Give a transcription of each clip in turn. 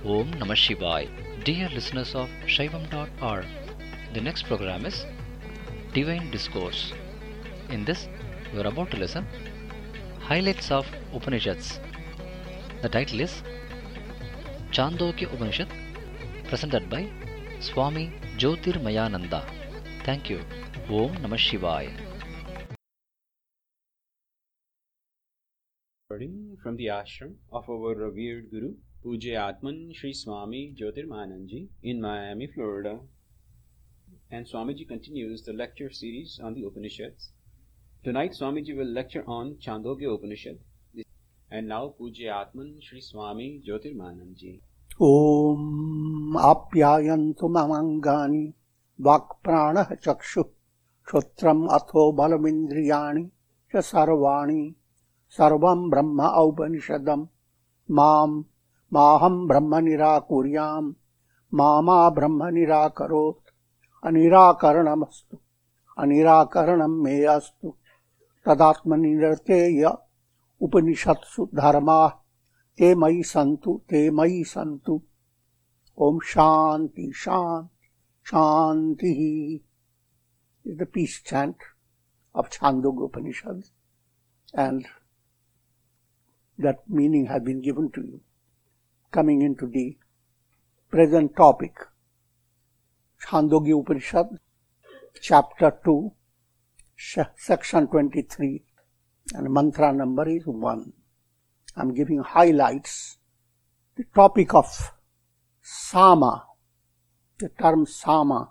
Om Namah Shivaya. Dear listeners of Shaivam.org, the next program is Divine Discourse. In this, we are about to listen Highlights of Upanishads. The title is Chandogya Upanishad, presented by Swami Jyotirmayananda. Thank you. Om Namah Shivaya. From the ashram of our revered Guru, Pujya Atman Sri Swami Jyotirmayananda in Miami, Florida. And Swamiji continues the lecture series on the Upanishads. Tonight Swamiji will lecture on Chandogya Upanishad. And now Pujya Atman Sri Swami Jyotirmayananda. Om Apyayantu Mamangani Vakpranah Chakshu Shotram Atho Balamindriyani Cha Sarvani Sarvam Brahma Upanishadam Mam Maham Brahma Nirakuryam Mama Brahma Nirakarot Anirakaranamastu Anirakaranam Meyastu Tadatmani Nirteya Upanishatsu Dharma Te Mai Santu Om Shanti Shanti Shanti is the peace chant of Chandogya Upanishad, and that meaning has been given to you. Coming into the present topic, Chandogya Upanishad, chapter 2, section 23, and mantra number is 1. I'm giving highlights. The topic of Sama, the term Sama,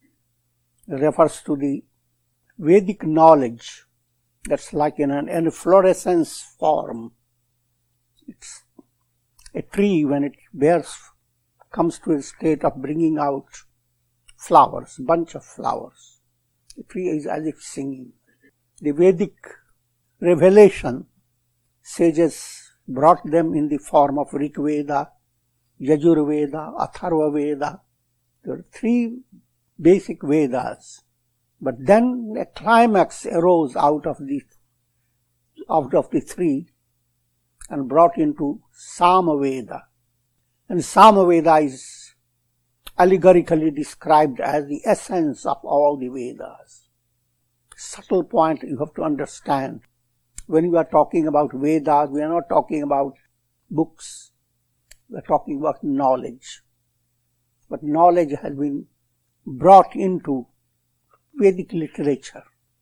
refers to the Vedic knowledge that's like in an efflorescence form. It's a tree when it comes to a state of bringing out flowers, bunch of flowers. The tree is as if singing. The Vedic revelation, sages brought them in the form of Rig Veda, Yajur Veda, Atharva Veda. There are 3 basic Vedas. But then a climax arose out of the 3 and brought into Samaveda. And Samaveda is allegorically described as the essence of all the Vedas. Subtle point you have to understand. When we are talking about Vedas, we are not talking about books. We are talking about knowledge. But knowledge has been brought into Vedic literature.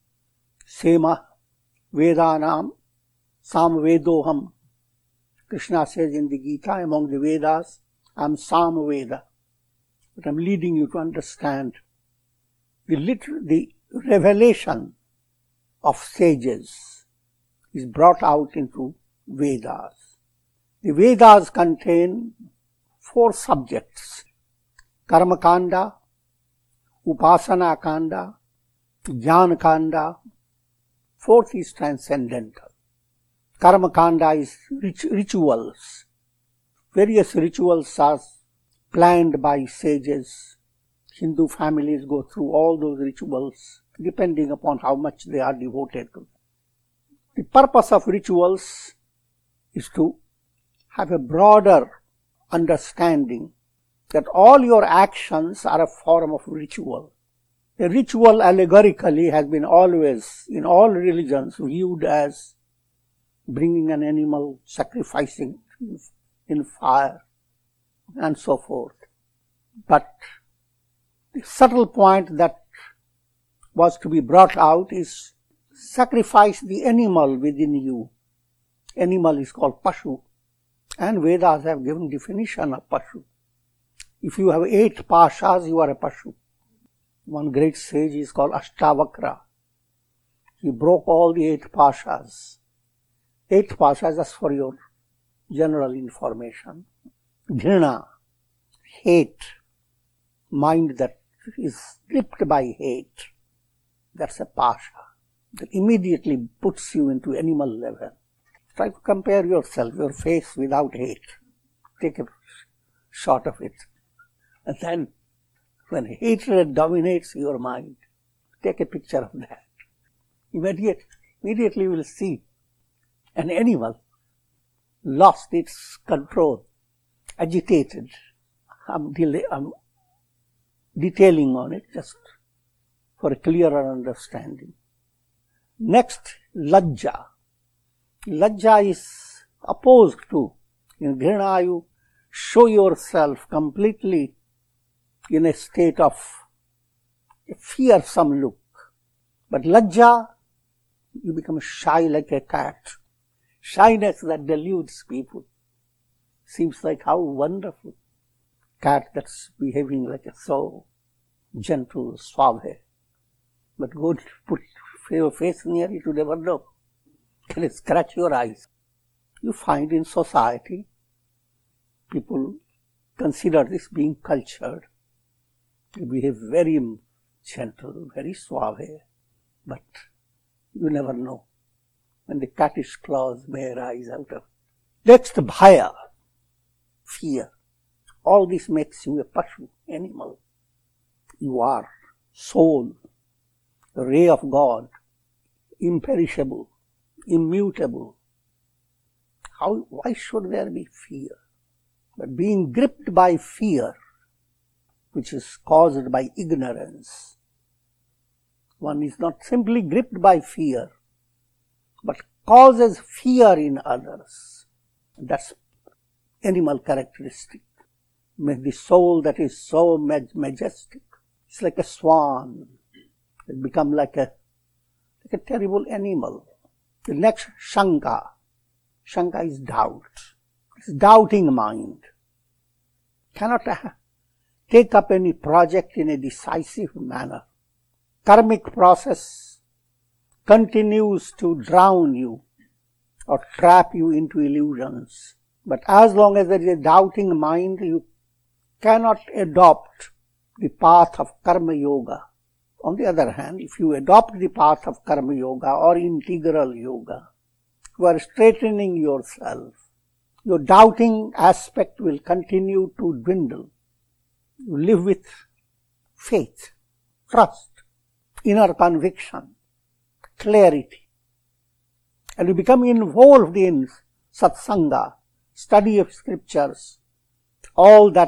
Sema Vedanam Samvedoham. Krishna says in the Gita, among the Vedas, I am Samveda. But I am leading you to understand the revelation of sages is brought out into Vedas. The Vedas contain 4 subjects: Karma Kanda, Upasana Kanda, Jnana Kanda. 4th is transcendental. Karma Kanda is rituals. Various rituals are planned by sages. Hindu families go through all those rituals depending upon how much they are devoted to them. The purpose of rituals is to have a broader understanding that all your actions are a form of ritual. A ritual allegorically has been always, in all religions, viewed as bringing an animal, sacrificing in fire, and so forth. But the subtle point that was to be brought out is sacrifice the animal within you. Animal is called Pashu, and Vedas have given definition of Pashu. If you have 8 pashas, you are a Pashu. One great sage is called Ashtavakra. He broke all the 8 pashas. 8 pashas, just for your general information. Dhrina, hate, mind that is gripped by hate. That's a pasha. That immediately puts you into animal level. Try to compare yourself, your face without hate. Take a shot of it. And then, when hatred dominates your mind, take a picture of that. Immediately you will see an animal lost its control agitated. I'm detailing on it just for a clearer understanding. Next, lajja. Lajja is opposed to. In Ghrina, you show yourself completely in a state of a fearsome look. But lajja, you become shy like a cat. Shyness that deludes people. Seems like how wonderful. Cat that's behaving like a so gentle, suave. But go put your face near it, you never know. Can it scratch your eyes? You find in society, people consider this being cultured. They behave very gentle, very suave, but you never know when the cattish claws may rise out of it. Next, bhaya, fear. All this makes you a pashu, animal. You are soul, the ray of God, imperishable, immutable. Why should there be fear? But being gripped by fear, which is caused by ignorance, one is not simply gripped by fear, but causes fear in others. That's animal characteristic. The soul that is so majestic, it's like a swan. It becomes like a terrible animal. The next, shanka. Shanka is doubt. It's doubting mind. Cannot take up any project in a decisive manner. Karmic process continues to drown you or trap you into illusions. But as long as there is a doubting mind, you cannot adopt the path of karma yoga. On the other hand, if you adopt the path of karma yoga or integral yoga, you are straightening yourself. Your doubting aspect will continue to dwindle. You live with faith, trust, inner conviction, clarity. And you become involved in satsanga, study of scriptures, all that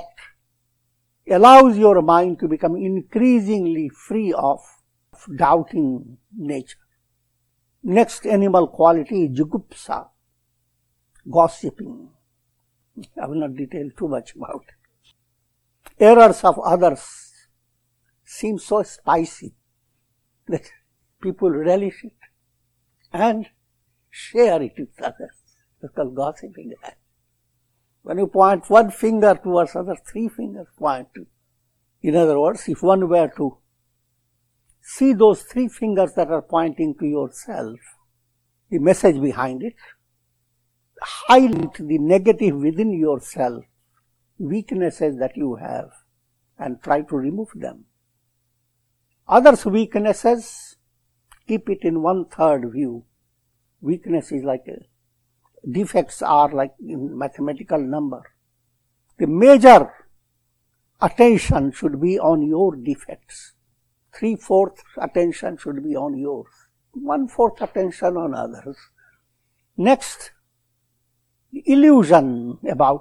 allows your mind to become increasingly free of doubting nature. Next animal quality is jugupsa, gossiping. I will not detail too much about it. Errors of others seem so spicy that people relish it and share it with others. It's called gossiping. When you point one finger towards others, three fingers point to. In other words, if one were to see those three fingers that are pointing to yourself, the message behind it, highlight the negative within yourself, weaknesses that you have, and try to remove them. Others' weaknesses, keep it in 1/3 view. Weakness is like defects are like in mathematical number. The major attention should be on your defects. 3/4 attention should be on yours. 1/4 attention on others. Next, the illusion about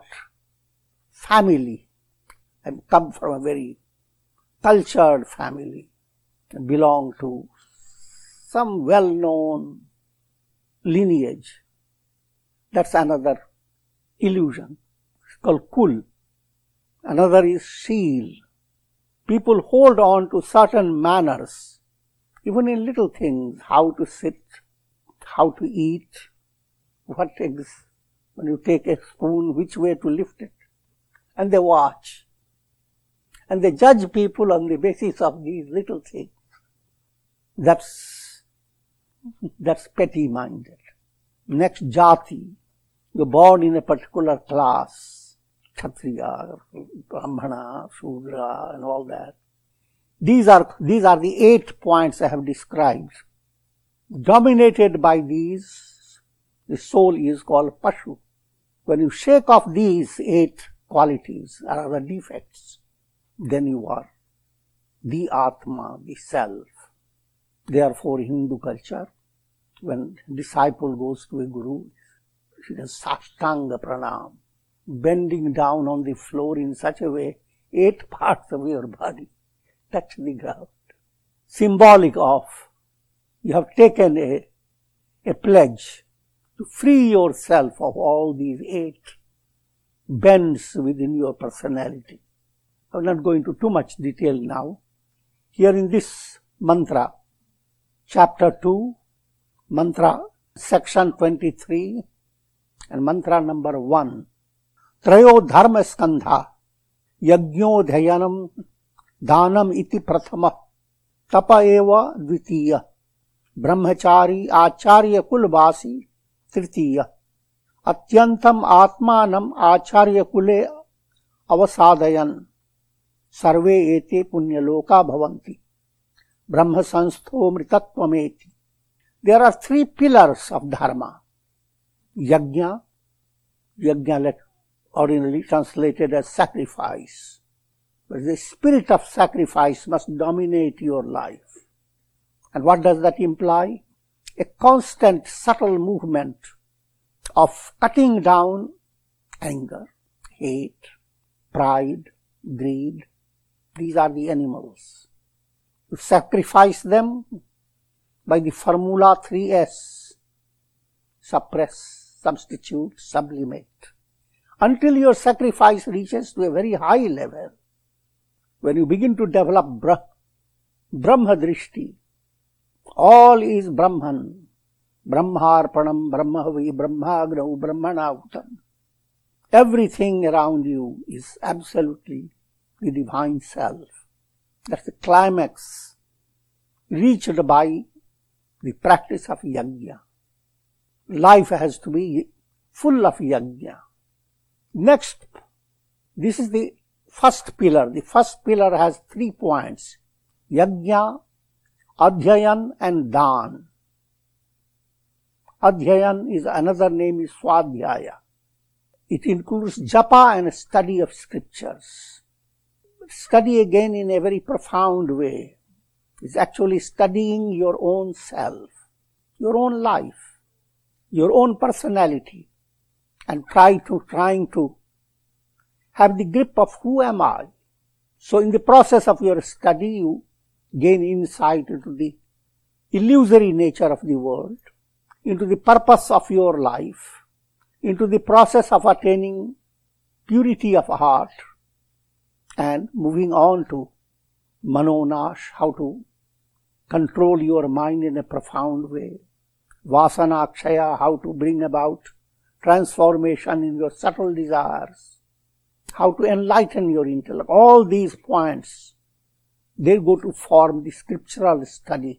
family. I come from a very cultured family. I belong to some well-known lineage. That's another illusion. It's called kul. Another is sheel. People hold on to certain manners, even in little things, how to sit, how to eat, what eggs, when you take a spoon, which way to lift it. And they watch. And they judge people on the basis of these little things. That's petty-minded. Next, jati. You're born in a particular class, Kshatriya, Brahmana, Shudra, and all that. These are the 8 points I have described. Dominated by these, the soul is called Pashu. When you shake off these 8 qualities, or the defects, then you are the Atma, the Self. Therefore, in Hindu culture, when a disciple goes to a guru, he does Sashtanga Pranam. bending down on the floor in such a way 8 parts of your body touch the ground. Symbolic of you have taken a pledge to free yourself of all these 8 bends within your personality. I will not go into too much detail now. Here in this mantra, chapter 2, mantra section 23 and mantra number 1. Trayo dharma skandha yajñodhayanam dhanam iti prathama tapa eva dvitiya brahmachari acharya kulvasi tritiya atyantam atmanam acharya kule avasadayan sarve ete punyaloka bhavanti brahma sanstho mritattvameti. There are 3 pillars of dharma. Yajna, ordinarily translated as sacrifice. But the spirit of sacrifice must dominate your life. And what does that imply? A constant, subtle movement of cutting down anger, hate, pride, greed. These are the animals. You sacrifice them by the formula 3S. Suppress, substitute, sublimate. Until your sacrifice reaches to a very high level, when you begin to develop Brahma Drishti, all is Brahman. Brahmarpanam, Brahmahavi, Brahmagnau, Brahmanahutam. Everything around you is absolutely the divine self. That's the climax reached by the practice of yajna. Life has to be full of yajna. Next, this is the first pillar. The first pillar has 3 points. Yajna, Adhyayan and Dan. Adhyayan is another name is Swadhyaya. It includes japa and study of scriptures. Study again in a very profound way. It's actually studying your own self, your own life, your own personality, and trying to have the grip of who am I. So in the process of your study, you gain insight into the illusory nature of the world, into the purpose of your life, into the process of attaining purity of heart, and moving on to Manonash, how to control your mind in a profound way, Vasanakshaya, how to bring about transformation in your subtle desires, how to enlighten your intellect. All these points, they go to form the scriptural study.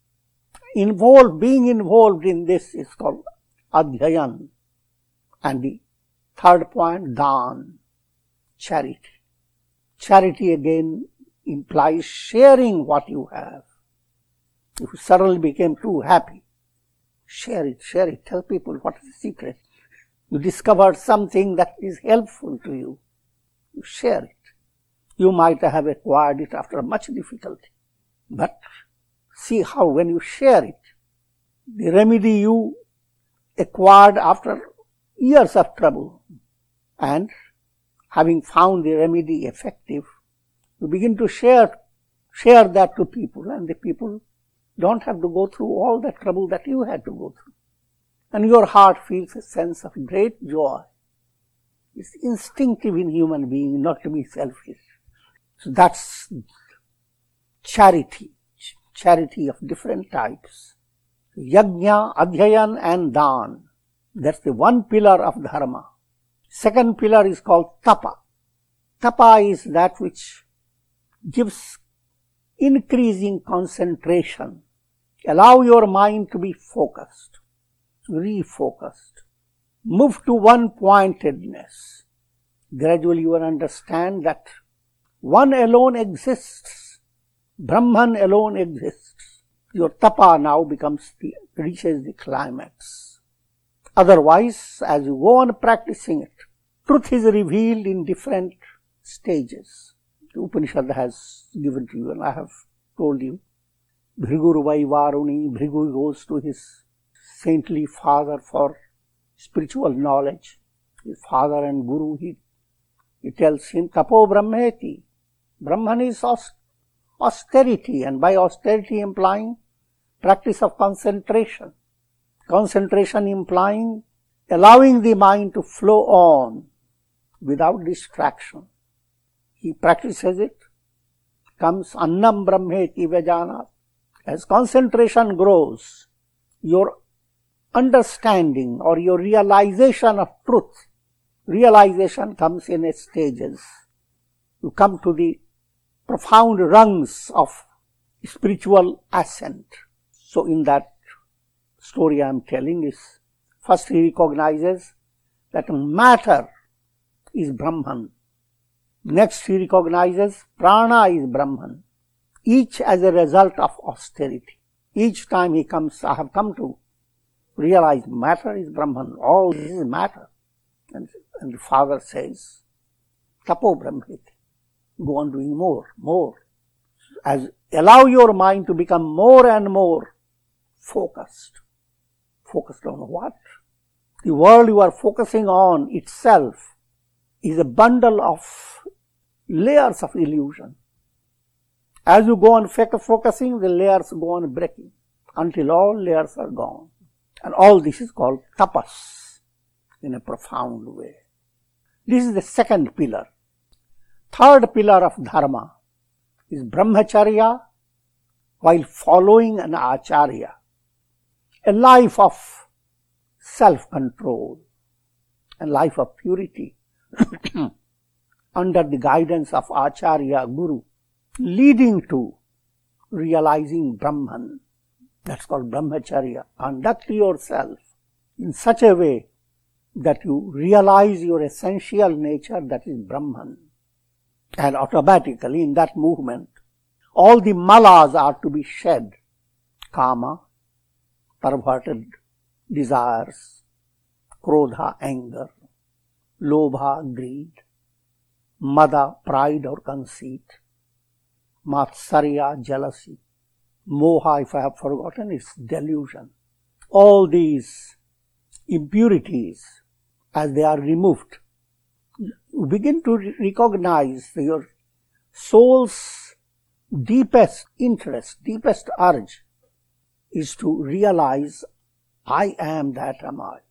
Being involved in this is called Adhyayan. And the third point, Dan, charity. Charity again implies sharing what you have. If you suddenly became too happy, share it, tell people what is the secret. You discovered something that is helpful to you. You share it. You might have acquired it after much difficulty. But see how when you share it, the remedy you acquired after years of trouble, and having found the remedy effective, you begin to share that to people, and the people don't have to go through all the trouble that you had to go through. And your heart feels a sense of great joy. It's instinctive in human being not to be selfish. So that's charity of different types. Yajna, Adhyayan and Dan. That's the one pillar of dharma. Second pillar is called tapa. Tapa is that which gives increasing concentration. Allow your mind to be focused, refocused. Move to one-pointedness. Gradually you will understand that one alone exists. Brahman alone exists. Your tapa now reaches the climax. Otherwise, as you go on practicing it, truth is revealed in different stages. The Upanishad has given to you, and I have told you. Bhrigur Vaivaruni, Bhrigu goes to his saintly father for spiritual knowledge. his father and guru, he tells him, Tapo Brahmeti. Brahman is austerity, and by austerity implying practice of concentration. Concentration implying allowing the mind to flow on without distraction. He practices it. Comes Annam Brahmeti Vajana. As concentration grows, your understanding or your realization of truth, realization comes in stages. You come to the profound rungs of spiritual ascent. So in that story I am telling is, first he recognizes that matter is Brahman. Next he recognizes prana is Brahman. Each as a result of austerity. Each time he comes, I have come to realize matter is Brahman. All this is matter. And the father says, Tapo Brahmeti. Go on doing more. Allow your mind to become more and more focused. Focused on what? The world you are focusing on itself is a bundle of layers of illusion. As you go on focusing, the layers go on breaking until all layers are gone. And all this is called tapas in a profound way. This is the second pillar. Third pillar of dharma is brahmacharya while following an acharya. A life of self-control, a life of purity under the guidance of acharya, guru, leading to realizing Brahman. That's called brahmacharya. Conduct yourself in such a way that you realize your essential nature, that is Brahman. And automatically in that movement, all the malas are to be shed. Kama, perverted desires, krodha, anger, lobha, greed, mada, pride or conceit, matsarya, jealousy, moha, if I have forgotten, it's delusion. All these impurities, as they are removed, you begin to recognize your soul's deepest interest, deepest urge is to realize, I am that am I.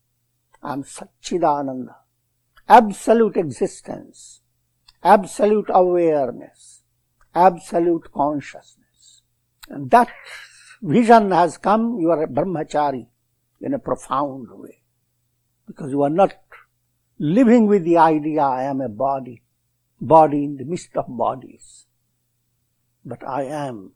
I am Satchidananda. Absolute existence, absolute awareness, absolute consciousness. And that vision has come, you are a brahmachari in a profound way. Because you are not living with the idea, I am a body in the midst of bodies. But I am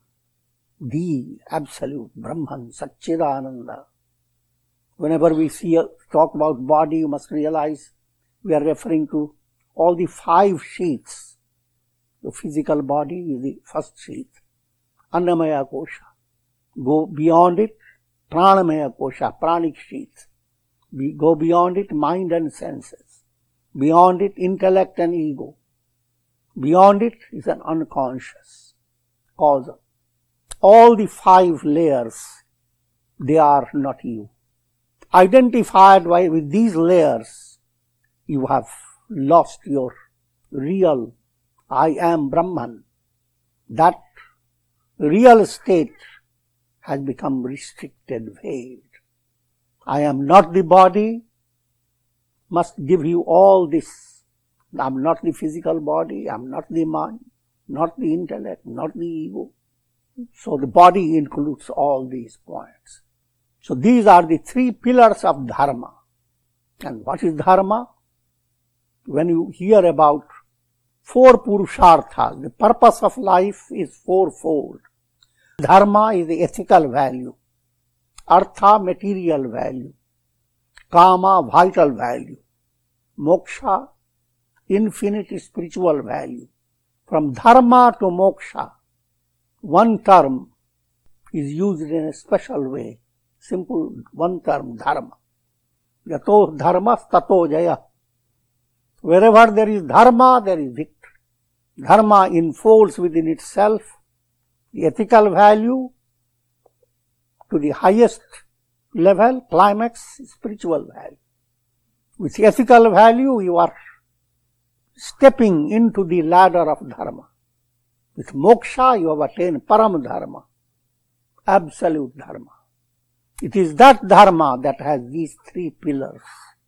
the absolute Brahman, Satchidananda. Whenever we talk about body, you must realize we are referring to all the 5 sheaths. The physical body is the first sheath, Annamaya Kosha. Go beyond it, Pranamaya Kosha, pranic sheath. We go beyond it, mind and senses. Beyond it, intellect and ego. Beyond it is an unconscious, causal. All the 5 layers, they are not you. Identified with these layers, you have lost your real I am Brahman. That real state has become restricted, veiled. I am not the body, must give you all this. I am not the physical body, I am not the mind, not the intellect, not the ego. So the body includes all these points. So these are the 3 pillars of dharma. And what is dharma? When you hear about 4 purusharthas, the purpose of life is 4-fold. Dharma is the ethical value. Artha, material value. Kama, vital value. Moksha, infinite spiritual value. From dharma to moksha, one term is used in a special way. Simple one term, dharma. Yato dharma tato jaya. Wherever there is dharma, there is victory. Dharma enfolds within itself the ethical value to the highest level, climax, spiritual value. With ethical value, you are stepping into the ladder of dharma. With moksha, you have attained param dharma, absolute dharma. It is that dharma that has these three pillars.